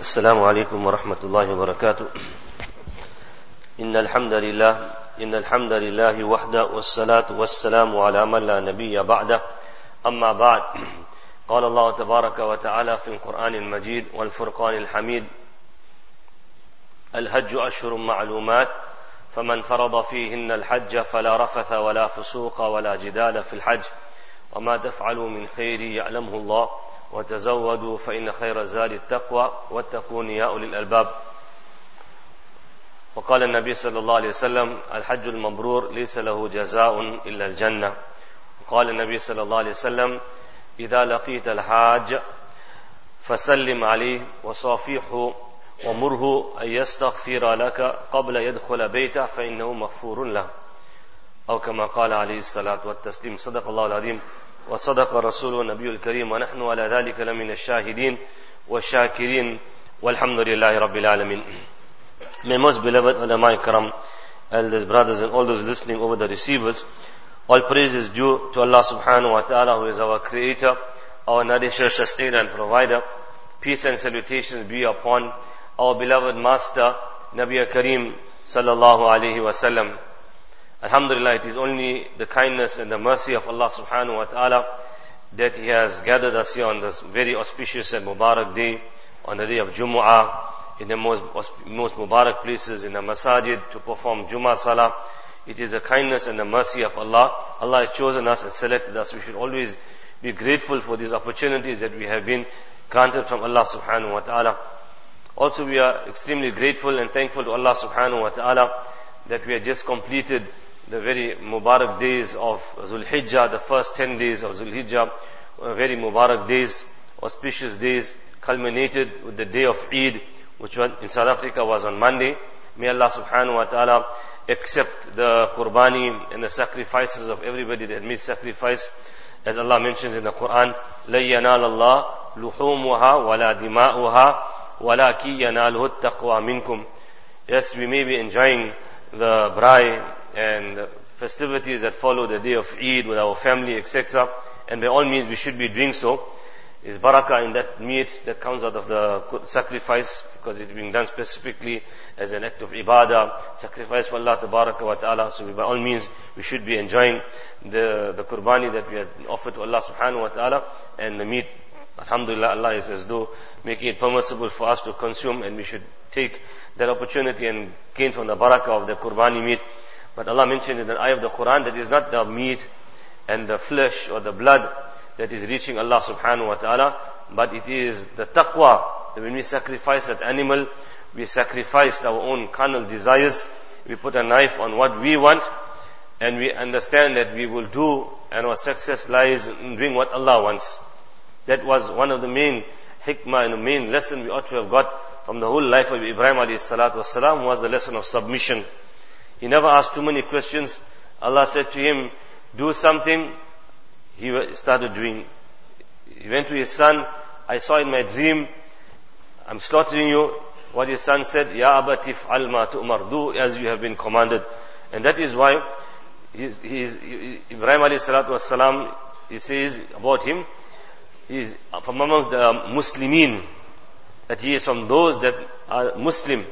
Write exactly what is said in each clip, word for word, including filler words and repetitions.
السلام عليكم ورحمة الله وبركاته. إن الحمد لله إن الحمد لله وحده والصلاة والسلام على من لا نبي بعده. أما بعد، قال الله تبارك وتعالى في القرآن المجيد والفرقان الحميد: الحج أشهر معلومات فمن فرض فيهن الحج فلا رفث ولا فسوق ولا جدال في الحج وما تفعلوا من خير يعلمه الله وتزودوا فإن خير الزاد التقوى واتقون يا أولي الألباب. وقال النبي صلى الله عليه وسلم: الحج المبرور ليس له جزاء إلا الجنة. وقال النبي صلى الله عليه وسلم: إذا لقيت الحاج فسلم عليه وصافحه ومره أن يستغفر لك قبل يدخل بيته فإنه مغفور له، أو كما قال عليه الصلاة والتسليم. صدق الله العظيم وصدق رسوله النبي الكريم ونحن على ذلك لمن الشاهدين والشاكرين والحمد لله رب العالمين. My most beloved ulama ikram, elders, brothers and all those listening over the receivers, all praise is due to Allah subhanahu wa ta'ala, who is our creator, our nourisher, sustainer and provider. Peace and salutations be upon our beloved master Nabi Kareem sallallahu alayhi wa sallam. Alhamdulillah, it is only the kindness and the mercy of Allah subhanahu wa ta'ala that He has gathered us here on this very auspicious and Mubarak day, on the day of Jumu'ah, in the most, most Mubarak places, in the masajid, to perform Jumu'ah Salah. It is the kindness and the mercy of Allah. Allah has chosen us and selected us. We should always be grateful for these opportunities that we have been granted from Allah subhanahu wa ta'ala. Also, we are extremely grateful and thankful to Allah subhanahu wa ta'ala that we have just completed the very Mubarak days of Zul Hijjah, the first ten days of Zul Hijjah, very Mubarak days, auspicious days, culminated with the day of Eid, which was in South Africa was on Monday. May Allah subhanahu wa ta'ala accept the qurbani and the sacrifices of everybody that made sacrifice. As Allah mentions in the Quran, لَن يَنَالَ اللَّهُ لُحُومُهَا وَلَا دِمَاؤُهَا وَلَكِنْ يَنَالُهُ التَّقْوَى مِنْكُمْ. Yes, we may be enjoying the braai and the festivities that follow the day of Eid with our family, et cetera. And by all means, we should be doing so. Is barakah in that meat that comes out of the sacrifice, because it's being done specifically as an act of ibadah, sacrifice for Allah tabaraka wa ta'ala. So we, by all means, we should be enjoying the, the qurbani that we have offered to Allah subhanahu wa ta'ala, and the meat, alhamdulillah, Allah is as though making it permissible for us to consume, and we should take that opportunity and gain from the barakah of the qurbani meat. But Allah mentioned in the ayah of the Quran that it is not the meat and the flesh or the blood that is reaching Allah subhanahu wa ta'ala, but it is the taqwa. When we sacrifice that animal, we sacrificed our own carnal desires. We put a knife on what we want, and we understand that we will do, and our success lies in doing what Allah wants. That was one of the main hikmah and the main lesson we ought to have got from the whole life of Ibrahim alayhi salatu wasalam, was the lesson of submission. He never asked too many questions. Allah said to him, do something. He started doing. He went to his son. I saw in my dream, I'm slaughtering you. What his son said, Ya abati f'al ma tu'mar, do as you have been commanded. And that is why he's, he's, Ibrahim alayhi salatu wasalam, he says about him, he is from amongst the Muslimin, that he is from those that are Muslim.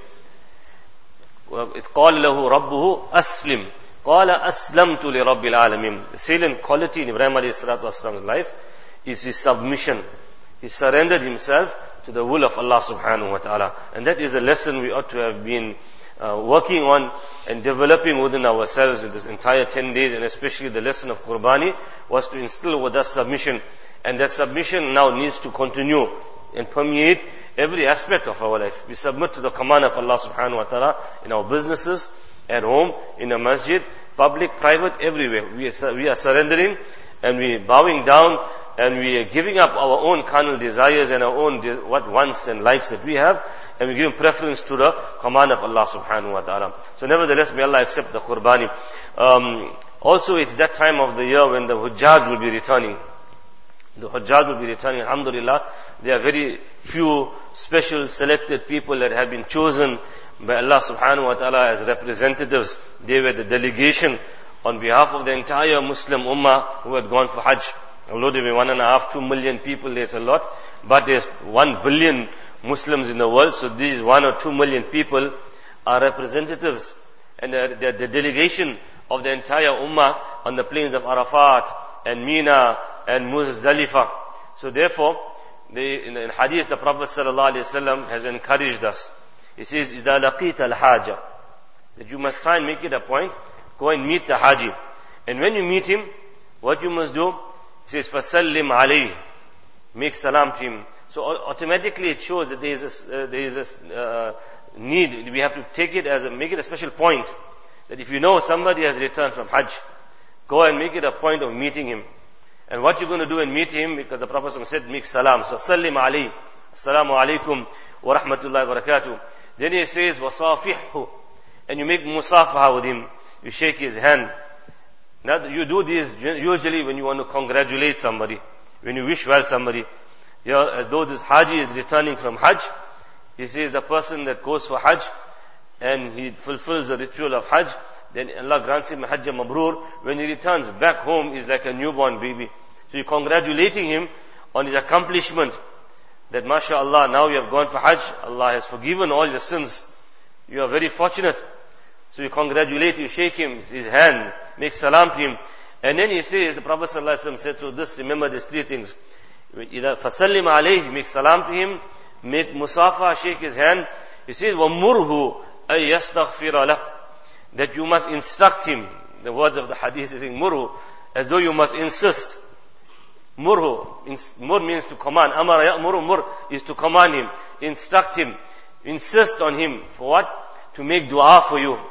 إِذْ قَالَ لَهُ رَبُّهُ أَسْلِمْ قَالَ أَسْلَمْتُ لِرَبِّ الْعَالَمِينَ. The salient quality in Ibrahim alayhi salatu wasalam's life is his submission. He surrendered himself to the will of Allah subhanahu wa ta'ala. And that is a lesson we ought to have been uh, working on and developing within ourselves in this entire ten days, and especially the lesson of Qurbani was to instill with us submission. And that submission now needs to continue and permeate every aspect of our life. We submit to the command of Allah subhanahu wa ta'ala in our businesses, at home, in the masjid, public, private, everywhere. We are, we are surrendering, and we are bowing down, and we are giving up our own carnal desires and our own des- what wants and likes that we have, and we give preference to the command of Allah subhanahu wa ta'ala. So nevertheless, may Allah accept the qurbani. Um, also, it's that time of the year when the Hujjaj will be returning. The Hujjaj will be returning, alhamdulillah. There are very few special selected people that have been chosen by Allah subhanahu wa ta'ala as representatives. They were the delegation on behalf of the entire Muslim Ummah who had gone for Hajj. Although there were one and a half, two million people, there's a lot. But there's one billion Muslims in the world. So these one or two million people are representatives and they're, they're the delegation of the entire ummah on the plains of Arafat and Mina and Muzdalifah. So therefore, the, in, in hadith, the Prophet ﷺ has encouraged us. He says, إِذَا لَقِيتَ الْحَاجَةِ, that you must try and make it a point, go and meet the Haji. And when you meet him, what you must do? He says, فَسَلِّمْ عَلَيْهِ, make salam to him. So automatically it shows that there is a, uh, there is a uh, need. We have to take it as a, make it a special point. That if you know somebody has returned from Hajj, go and make it a point of meeting him. And what you're going to do and meet him, because the Prophet said, make salam. So, sallim alayhi, assalamu alaikum wa rahmatullahi wa barakatuh. Then he says, wasafihhu, and you make musafaha with him. You shake his hand. Now, you do this usually when you want to congratulate somebody, when you wish well somebody. You know, as though this Haji is returning from Hajj, he says the person that goes for Hajj, and he fulfills the ritual of Hajj, then Allah grants him Hajj Mabrur. When he returns back home, he's like a newborn baby. So you're congratulating him on his accomplishment. That mashallah, now you have gone for Hajj, Allah has forgiven all your sins. You are very fortunate. So you congratulate, you shake him, his hand, make salam to him. And then he says, the Prophet ﷺ said, so this, remember these three things. Either fasallim alayhi, make salam to him, make musafa, shake his hand. He says, وَمُرْهُ أَيْ يَسْتَغْفِرَ لَهُ, that you must instruct him. The words of the hadith is saying murhu, as though you must insist. Murhu, mur means to command. Amara ya'muru, mur is to command him, instruct him, insist on him. For what? To make dua for you.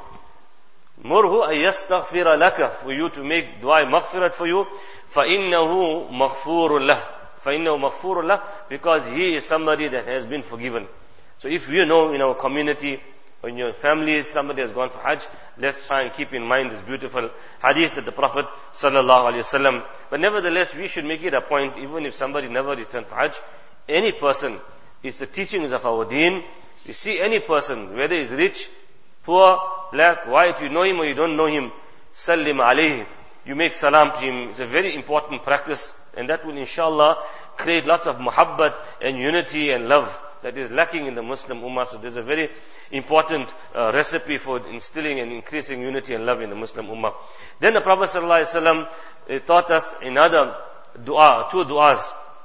Murhu ay yastaghfira laka, for you to make dua maghfirat for you. فَإِنَّهُ مَغْفُورٌ لَهُ, فَإِنَّهُ مَغْفُورٌ لَهُ, because he is somebody that has been forgiven. So if you know in our community, or in your family, somebody has gone for Hajj, let's try and keep in mind this beautiful hadith that the Prophet sallallahu alaihi wasallam. But nevertheless, we should make it a point, even if somebody never returned for Hajj, any person, it's the teachings of our deen. You see any person, whether he's rich, poor, black, white, you know him or you don't know him, sallim alayhi, you make salam to him. It's a very important practice, and that will inshallah create lots of muhabbat and unity and love that is lacking in the Muslim Ummah. So there's a very important uh, recipe for instilling and increasing unity and love in the Muslim Ummah. Then the Prophet ﷺ uh, taught us another dua, two duas.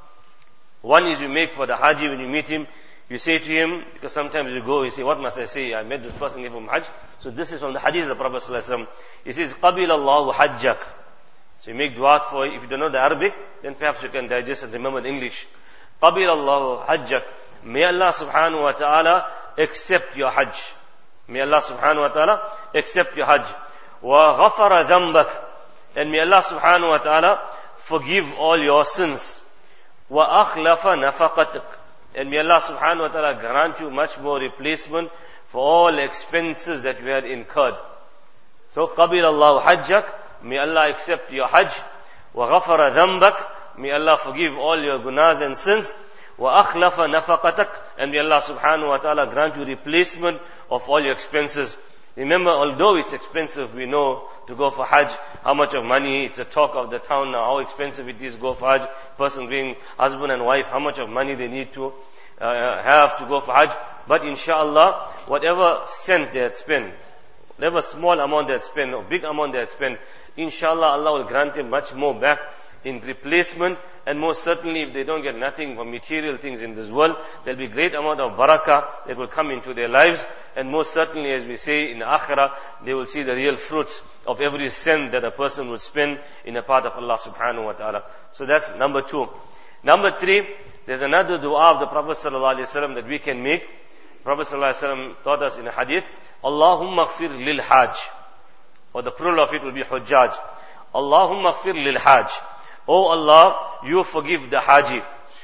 One is you make for the Haji when you meet him. You say to him, because sometimes you go, you say, what must I say? I met this person here from Hajj. So this is from the hadith of the Prophet ﷺ. He says, قَبِلَ اللَّهُ حَجَّكَ. So you make dua for, if you don't know the Arabic, then perhaps you can digest and remember the English. قَبِلَ اللَّهُ حَجَّكَ. May Allah subhanahu wa ta'ala accept your Hajj. May Allah subhanahu wa ta'ala accept your Hajj. وَغَفَرَ ذَنْبَكَ. And may Allah subhanahu wa ta'ala forgive all your sins. وَأَخْلَفَ نَفَقَتَكَ. And may Allah subhanahu wa ta'ala grant you much more replacement for all expenses that you had incurred. So, قَبِلَ اللَّهُ حَجَّكَ. May Allah accept your Hajj. وَغَفَرَ ذَنْبَكَ. May Allah forgive all your gunas and sins. وَأَخْلَفَ نَفَقَتَكَ. And may Allah subhanahu wa ta'ala grant you replacement of all your expenses. Remember, although it's expensive, we know to go for Hajj, how much of money, it's the talk of the town now, how expensive it is to go for Hajj. Person being husband and wife, how much of money they need to uh, have to go for Hajj. But inshallah, whatever cent they had spent, whatever small amount they had spent, or big amount they had spent, inshallah Allah will grant them much more back in replacement. And most certainly, if they don't get nothing from material things in this world, there'll be great amount of barakah that will come into their lives. And most certainly, as we say in the akhirah, they will see the real fruits of every cent that a person will spend in a path of Allah subhanahu wa ta'ala. So that's number two. Number three, there's another dua of the Prophet sallallahu alaihi wasallam that we can make. Prophet sallallahu alaihi wasallam taught us in a hadith, Allahumma ghfir lil hajj. Or the plural of it will be hujjaj. Allahumma ghfir lil hajj. Oh Allah, you forgive the Haji.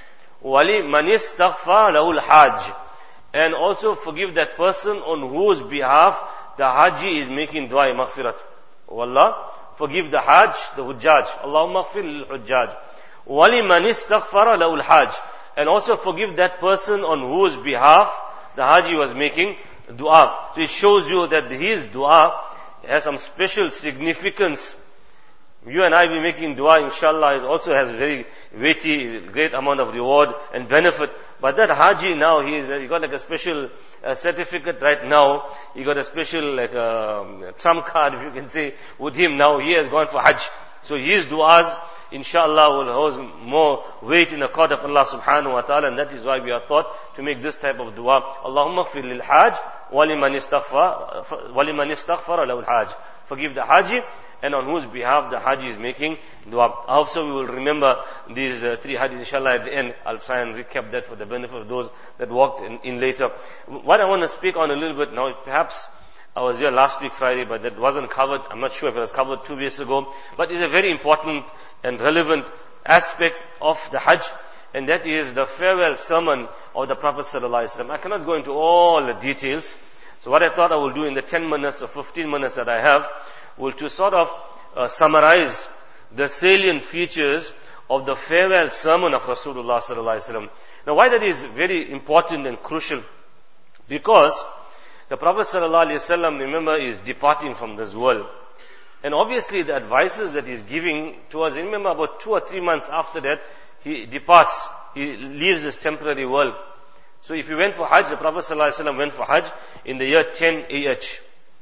Wali man istaghfar lahul hajj. And also forgive that person on whose behalf the Haji is making dua maghfirat. Oh Allah, forgive the Hajj, the Hujjaj. Allahumma ghfir lil Hujjaj. Wali man istaghfar lahul hajj. And also forgive that person on whose behalf the Haji was making dua. So it shows you that his dua has some special significance You and I be making dua, inshallah, it also has very weighty, great amount of reward and benefit. But that Haji now, he is, he got like a special uh, certificate right now. He got a special like uh, trump card, if you can say, with him now. He has gone for Hajj. So his du'as, inshallah, will hold more weight in the court of Allah subhanahu wa ta'ala, and that is why we are taught to make this type of dua. Allahumma gfir lil hajj, waliman istaghfar, waliman istaghfara lahu al hajj. Forgive the Haji, and on whose behalf the Haji is making dua. I hope so we will remember these uh, three hadiths, inshallah, at the end. I'll try and recap that for the benefit of those that walked in, in later. What I want to speak on a little bit now, perhaps I was here last week Friday, but that wasn't covered. I'm not sure if it was covered two weeks ago. But it's a very important and relevant aspect of the Hajj, and that is the farewell sermon of the Prophet sallallahu alaihi wasallam. I cannot go into all the details. So what I thought I will do in the ten minutes or fifteen minutes that I have, will to sort of uh, summarize the salient features of the farewell sermon of Rasulullah sallallahu alaihi wasallam. Now why that is very important and crucial? Because the Prophet sallallahu alaihi wasallam, remember, is departing from this world. And obviously the advices that he's giving to us, remember about two or three months after that, he departs, he leaves this temporary world. So if he went for Hajj, the Prophet ﷺ went for Hajj in the year ten A H.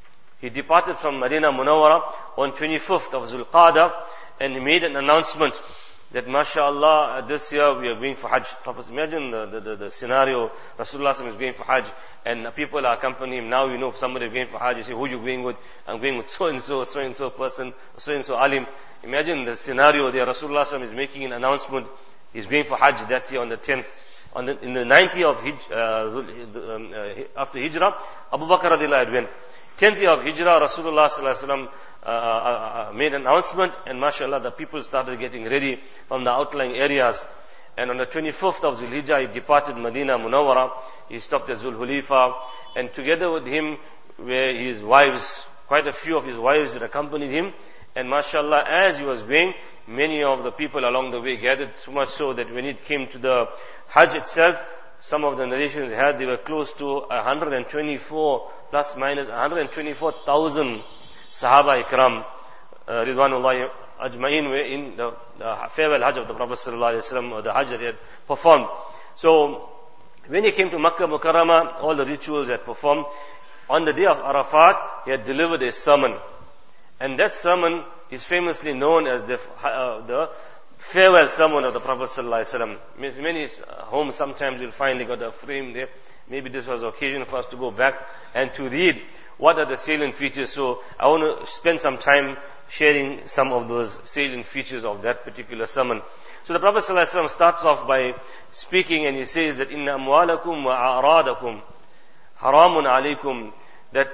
He departed from Medina Munawwara on twenty-fifth of Zulqa'dah, and he made an announcement that, mashallah, this year we are going for Hajj. Prophet, imagine the, the, the, the scenario. Rasulullah ﷺ is going for Hajj, and people are accompanying him. Now you know if somebody is going for Hajj, you say, who are you going with? I'm going with so-and-so, so-and-so person, so-and-so alim. Imagine the scenario there. Rasulullah ﷺ is making an announcement. He's going for Hajj that year on the tenth. On the, in the ninetieth of Hij, uh, um, uh, after Hijrah, Abu Bakr radiallahu anhu went. tenth year of Hijrah, Rasulullah sallallahu alaihi wasallam uh, uh, made an announcement, and mashallah, the people started getting ready from the outlying areas. And on the twenty-fifth of Zulhijjah, he departed Medina Munawwara. He stopped at Zul Hulayfa, and together with him were his wives, quite a few of his wives that accompanied him. And mashallah, as he was going, many of the people along the way gathered, so much so that when it came to the Hajj itself, some of the narrations had, they were close to one hundred twenty-four, plus minus one hundred twenty-four thousand Sahaba Ikram, uh, Ridwanullahi Ajma'in, were in the, the farewell Hajj of the Prophet sallallahu alaihi wasallam, or the Hajj that he had performed. So, when he came to Makkah Mukarramah, all the rituals had performed. On the day of Arafat, he had delivered a sermon. And that sermon is famously known as the, uh, the farewell sermon of the Prophet sallallahu alaihi wasallam. Many homes sometimes you'll find they got a frame there. Maybe this was the occasion for us to go back and to read what are the salient features. So I want to spend some time sharing some of those salient features of that particular sermon. So the Prophet sallallahu alaihi wasallam starts off by speaking, and he says that inna amwalakum wa a'radakum haramun alaykum, that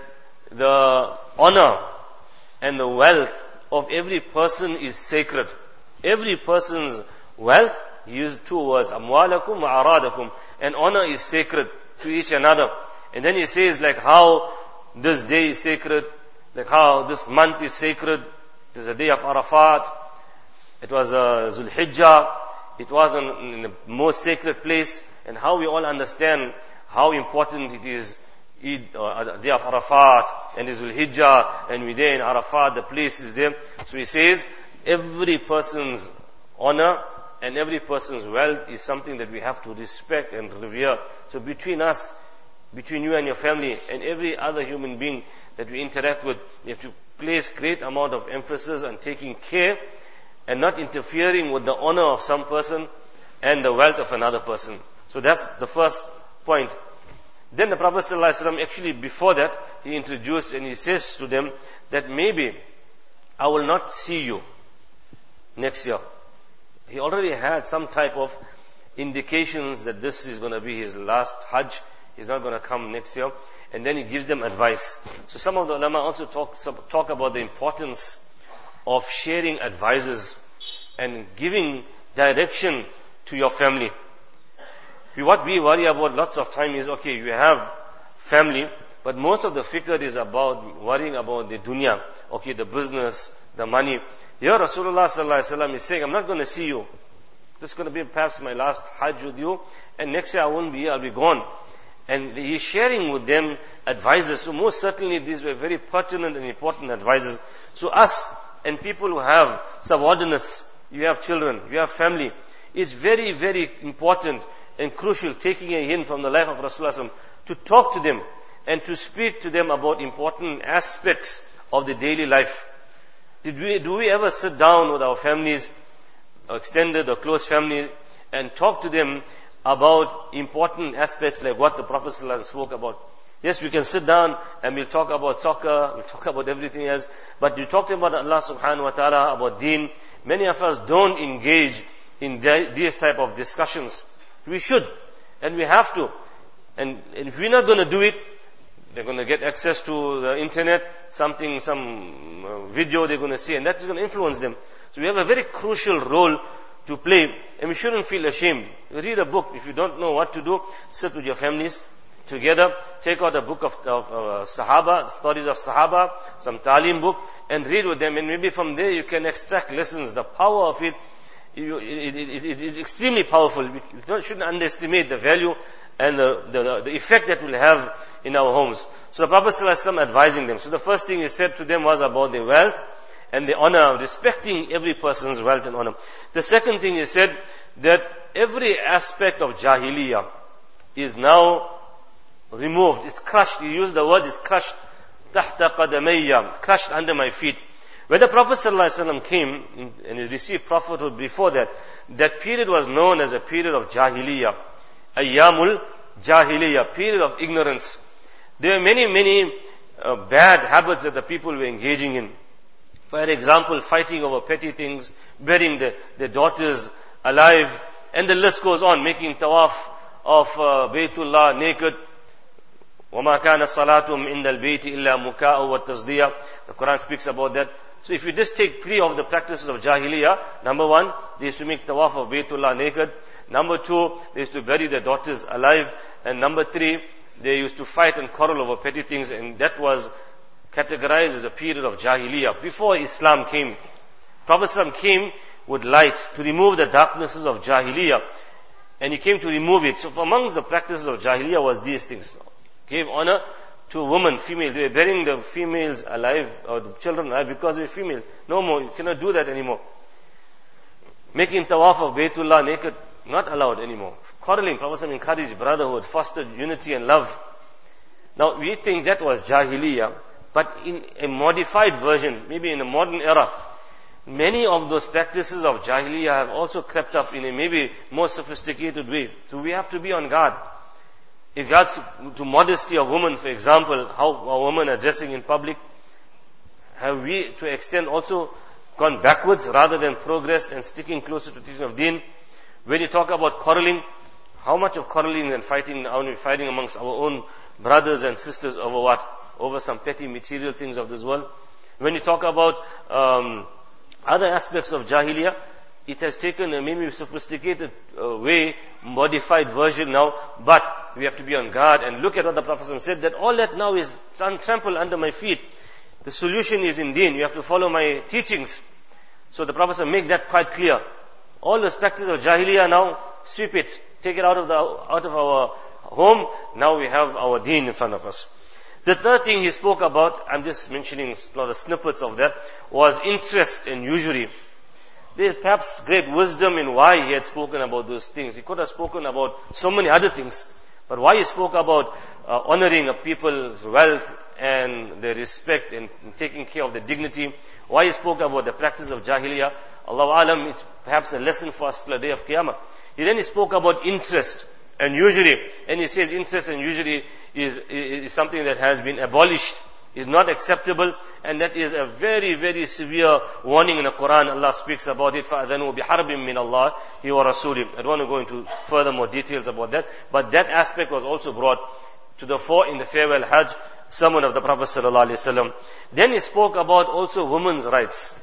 the honor and the wealth of every person is sacred. Every person's wealth, he used two words, amwalakum wa aradakum, and honor is sacred to each another. And then he says like how this day is sacred, like how this month is sacred. It is a day of Arafat. It was a Zulhijjah. It was in the most sacred place, and how we all understand how important it is. Eid, uh, day of Arafat, and is Zulhijjah, and we there in Arafat, the place is there. So he says, every person's honor and every person's wealth is something that we have to respect and revere. So between us, between you and your family, and every other human being that we interact with, you have to place great amount of emphasis on taking care and not interfering with the honor of some person and the wealth of another person. So that's the first point. Then the Prophet ﷺ, actually before that, he introduced and he says to them that maybe I will not see you next year. He already had some type of indications that this is going to be his last Hajj. He's not going to come next year. And then he gives them advice. So some of the ulama also talk, talk about the importance of sharing advices and giving direction to your family. What we worry about lots of time is, okay, you have family, but most of the fikr is about worrying about the dunya, okay, the business, the money. Here Rasulullah sallallahu alaihi wasallam is saying, I'm not going to see you. This is going to be perhaps my last Hajj with you, and next year I won't be here, I'll be gone. And he is sharing with them advices. So most certainly these were very pertinent and important advices. So us, and people who have subordinates, you have children, you have family, it's very, very important and crucial, taking a hint from the life of Rasulullah, to talk to them and to speak to them about important aspects of the daily life. Did we, do we ever sit down with our families, extended or close family, and talk to them about important aspects like what the Prophet ﷺ spoke about? Yes, we can sit down and we'll talk about soccer, we'll talk about everything else, but you talk to them about Allah subhanahu wa ta'ala, about deen. Many of us don't engage in these type of discussions. We should, and we have to. And if we're not going to do it, they're going to get access to the internet, something, some uh, video they're going to see, and that is going to influence them. So we have a very crucial role to play, and we shouldn't feel ashamed. You read a book. If you don't know what to do, sit with your families together, take out a book of, of uh, Sahaba, stories of Sahaba, some Talim book, and read with them, and maybe from there you can extract lessons. The power of it, you, it, it, it is extremely powerful. We don't, shouldn't underestimate the value and the, the, the effect that will have in our homes. So the Prophet ﷺ advising them. So the first thing he said to them was about their wealth and the honor, respecting every person's wealth and honor. The second thing he said, that every aspect of Jahiliyyah is now removed, it's crushed. He used the word, it's crushed. تَحْتَ قَدَمَيَّ, crushed under my feet. When the Prophet ﷺ came and he received prophethood before that, that period was known as a period of Jahiliyyah. Ayyamul Jahiliyyah, period of ignorance. There were many, many uh, bad habits that the people were engaging in. For example, fighting over petty things, burying the, their daughters alive, and the list goes on, making tawaf of uh, Baytullah naked. وَمَا كَانَ صَلَاتُهُمْ إِنَّ الْبَيْتِ إِلَّا مُكَاءٌ وَالتَّصْدِيَةٌ. The Quran speaks about that. So if you just take three of the practices of Jahiliyyah, number one, they used to make tawaf of Baytullah naked. Number two, they used to bury their daughters alive. And number three, they used to fight and quarrel over petty things, and that was categorized as a period of Jahiliyyah. Before Islam came, Prophet ﷺ came with light to remove the darknesses of Jahiliyyah, and he came to remove it. So amongst the practices of Jahiliyyah was these things. Gave honor to women, females. They were burying the females alive, or the children alive, because they were females. No more, you cannot do that anymore. Making tawaf of Baytullah naked, not allowed anymore. Quarreling, Prophet ﷺ encouraged brotherhood, fostered unity and love. Now we think that was Jahiliyyah, but in a modified version, maybe in a modern era, many of those practices of Jahiliyyah have also crept up in a maybe more sophisticated way. So we have to be on guard. In regards to, to modesty of women, for example, how are women are dressing in public, have we to extent also gone backwards rather than progressed and sticking closer to the teaching of Deen? When you talk about quarreling, how much of quarreling and fighting are we fighting amongst our own brothers and sisters over what? Over some petty material things of this world. When you talk about um, other aspects of Jahiliyyah, it has taken a maybe sophisticated uh, way, modified version now, but we have to be on guard and look at what the Prophet said, that all that now is trampled under my feet. The solution is in Deen. You have to follow my teachings. So the Prophet said, make that quite clear. All those practices of Jahiliyyah now, sweep it, take it out of the out of our home. Now we have our Deen in front of us. The third thing he spoke about, I'm just mentioning a lot of snippets of that, was interest and usury. There is perhaps great wisdom in why he had spoken about those things. He could have spoken about so many other things, but why he spoke about uh, honoring a people's wealth and their respect and, and taking care of their dignity, why he spoke about the practice of Jahiliyyah, Allah Alam, it's perhaps a lesson for us till the day of Qiyamah. He then he spoke about interest and usury, and he says interest and usury is, is, is something that has been abolished, is not acceptable, and that is a very, very severe warning in the Quran. Allah speaks about it, فَأَذَنُوا بِحَرْبٍ مِّنَ اللَّهِ وَرَسُولِهِ. I don't want to go into further more details about that, but that aspect was also brought to the fore in the farewell Hajj sermon of the Prophet ﷺ. Then he spoke about also women's rights.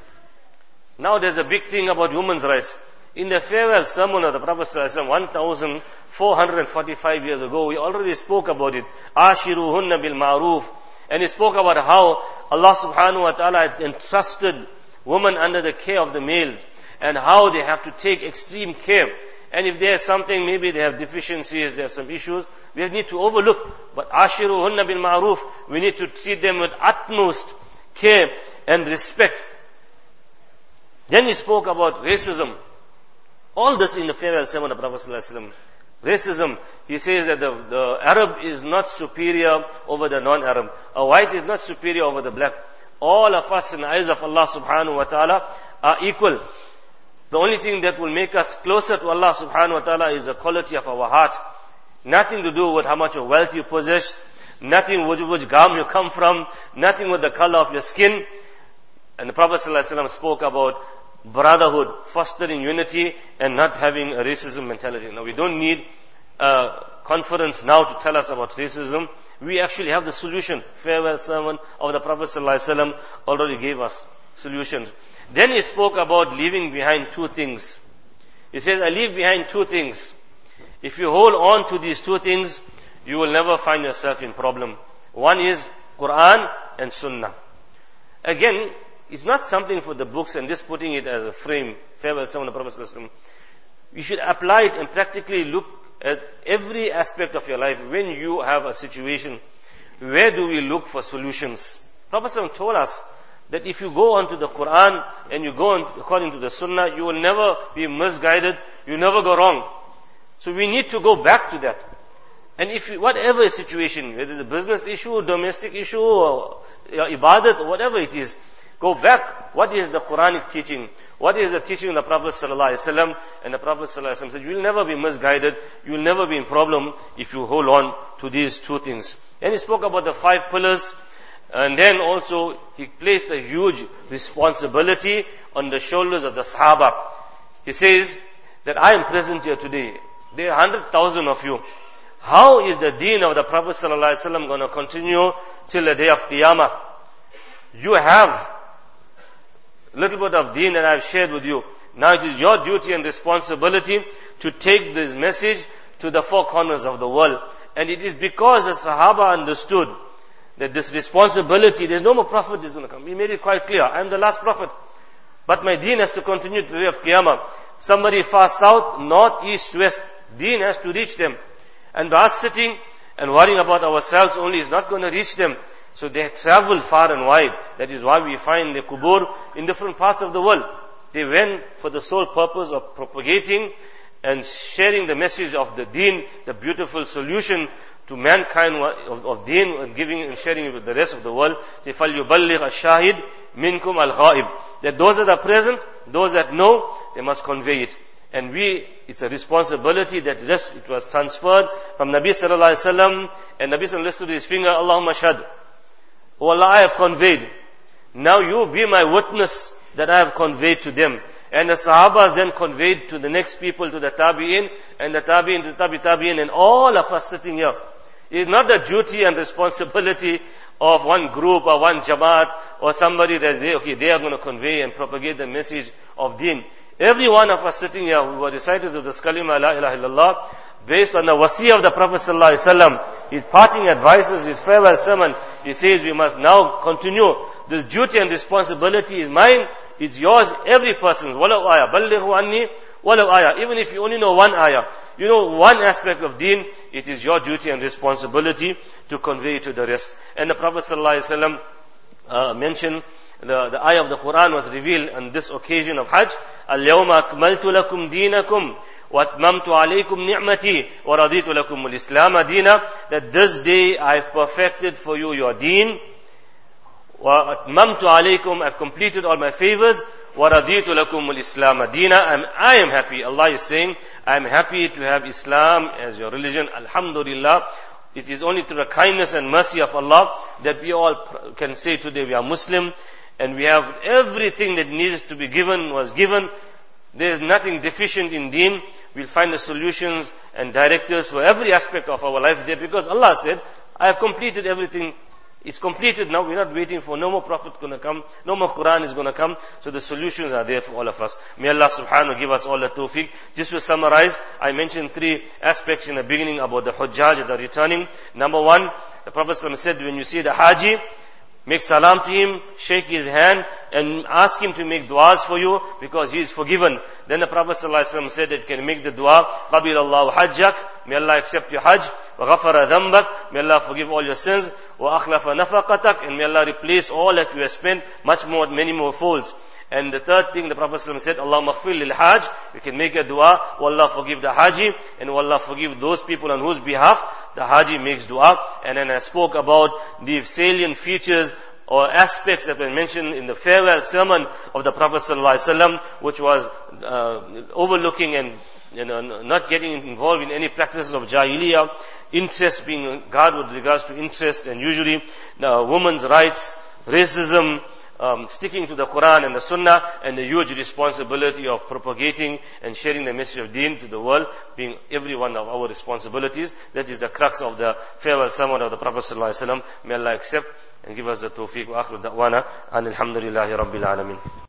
Now there's a big thing about women's rights. In the farewell sermon of the Prophet ﷺ, one thousand four hundred forty-five years ago, we already spoke about it. آشِرُوهُنَّ بِالْمَعْرُوفِ. And he spoke about how Allah subhanahu wa ta'ala had entrusted women under the care of the males, and how they have to take extreme care. And if there's something, maybe they have deficiencies, they have some issues, we need to overlook. But ashiruhunna bil ma'ruf, we need to treat them with utmost care and respect. Then he spoke about racism. All this in the farewell sermon of Prophet ﷺ. Racism, he says that the, the Arab is not superior over the non-Arab. A white is not superior over the black. All of us in the eyes of Allah subhanahu wa ta'ala are equal. The only thing that will make us closer to Allah subhanahu wa ta'ala is the quality of our heart. Nothing to do with how much of wealth you possess, nothing with which garm you come from, nothing with the color of your skin. And the Prophet ﷺ spoke about brotherhood, fostering unity, and not having a racism mentality. Now we don't need a conference now to tell us about racism. We actually have the solution. Farewell sermon of the Prophet ﷺ already gave us solutions. Then he spoke about leaving behind two things. He says, I leave behind two things. If you hold on to these two things, you will never find yourself in problem. One is Quran and Sunnah. Again, it's not something for the books and just putting it as a frame. Farewell sermon of the Prophet ﷺ. You should apply it and practically look at every aspect of your life. When you have a situation, where do we look for solutions? Prophet ﷺ told us that if you go on to the Quran and you go on according to the Sunnah, you will never be misguided, you never go wrong. So we need to go back to that. And if you, whatever situation, whether it's a business issue, domestic issue, or ibadat, or whatever it is, go back. What is the Quranic teaching? What is the teaching of the Prophet ﷺ? And the Prophet ﷺ said, you will never be misguided, you will never be in problem if you hold on to these two things. And he spoke about the five pillars. And then also, he placed a huge responsibility on the shoulders of the Sahaba. He says that I am present here today. There are one hundred thousand of you. How is the deen of the Prophet ﷺ going to continue till the day of Qiyamah? You have a little bit of deen that I have shared with you. Now it is your duty and responsibility to take this message to the four corners of the world. And it is because the Sahaba understood that this responsibility, there's no more prophet is going to come. He made it quite clear. I am the last prophet. But my deen has to continue to the day of Qiyamah. Somebody far south, north, east, west, deen has to reach them. And by us sitting and worrying about ourselves only is not going to reach them. So they traveled far and wide. That is why we find the kubur in different parts of the world. They went for the sole purpose of propagating and sharing the message of the deen, the beautiful solution to mankind of, of deen, and giving and sharing it with the rest of the world. Say, فَلْيُبَلِّغَ الشَّاهِدْ مِنْكُمْ الْغَائِبِ. That those that are present, those that know, they must convey it. And we, it's a responsibility that yes, it was transferred from Nabi sallallahu alaihi wasallam, and Nabi sallallahu alaihi wasallam lifted his finger, Allahumma shahad. Oh Allah, I have conveyed. Now you be my witness that I have conveyed to them. And the Sahabas then conveyed to the next people, to the Tabi'in, and the Tabi'in to the Tabi Tabi'in, and all of us sitting here. It is not the duty and responsibility of one group or one Jamaat or somebody that they, okay, they are going to convey and propagate the message of deen. Every one of us sitting here who were reciters of this kalima, la ilaha illallah, based on the wasiyah of the Prophet sallallahu alaihi wasallam, his parting advices, his farewell sermon, he says we must now continue. This duty and responsibility is mine, it's yours, every person's. Walau ayah, ballighu anni, walau ayah. Even if you only know one ayah, you know one aspect of deen, it is your duty and responsibility to convey it to the rest. And the Prophet sallallahu alaihi wasallam uh, mentioned, the, the ayah of the Quran was revealed on this occasion of Hajj. Al-yawma akmaltu lakum deenakum وَأَتْمَمْتُ عَلَيْكُمْ نِعْمَتِي وَرَضِيتُ لَكُمُ الْإِسْلَامَ دِينًا. That this day I have perfected for you your deen. وَأَتْمَمْتُ عَلَيْكُمْ, I have completed all my favors. وَرَضِيتُ لَكُمُ الْإِسْلَامَ دِينًا. I am happy. Allah is saying, I am happy to have Islam as your religion. Alhamdulillah. It is only through the kindness and mercy of Allah that we all can say today we are Muslim, and we have everything that needs to be given was given. There is nothing deficient in deen. We'll find the solutions and directives for every aspect of our life there, because Allah said, I have completed everything. It's completed now. We're not waiting for no more prophet going to come. No more Quran is going to come. So the solutions are there for all of us. May Allah subhanahu give us all the tawfiq. Just to summarize, I mentioned three aspects in the beginning about the Hujjaj, the returning. Number one, the Prophet said, when you see the Haji, make salam to him, shake his hand, and ask him to make du'as for you, because he is forgiven. Then the Prophet ﷺ said that you can make the dua, قَبِلَ اللَّهُ حَجَّكَ, may Allah accept your hajj, وَغَفَرَ ذَنْبَكَ, may Allah forgive all your sins, وَأَخْلَفَ نَفَقَتَكَ, and may Allah replace all that you have spent, much more, many more folds. And the third thing the Prophet ﷺ said, Allah maghfir lil hajj. You can make a dua, oh Allah forgive the haji, and oh Allah forgive those people on whose behalf the haji makes dua. And then I spoke about the salient features or aspects that were mentioned in the farewell sermon of the Prophet ﷺ, which was uh, overlooking and you know, not getting involved in any practices of jahiliyyah, interest being guard with regards to interest, and usually uh, women's rights, racism, um, sticking to the Quran and the Sunnah, and the huge responsibility of propagating and sharing the message of Deen to the world being every one of our responsibilities. That is the crux of the farewell sermon of the Prophet ﷺ. May Allah accept and give us the tawfiq wa akhiru da'wana and alhamdulillahi rabbil alamin.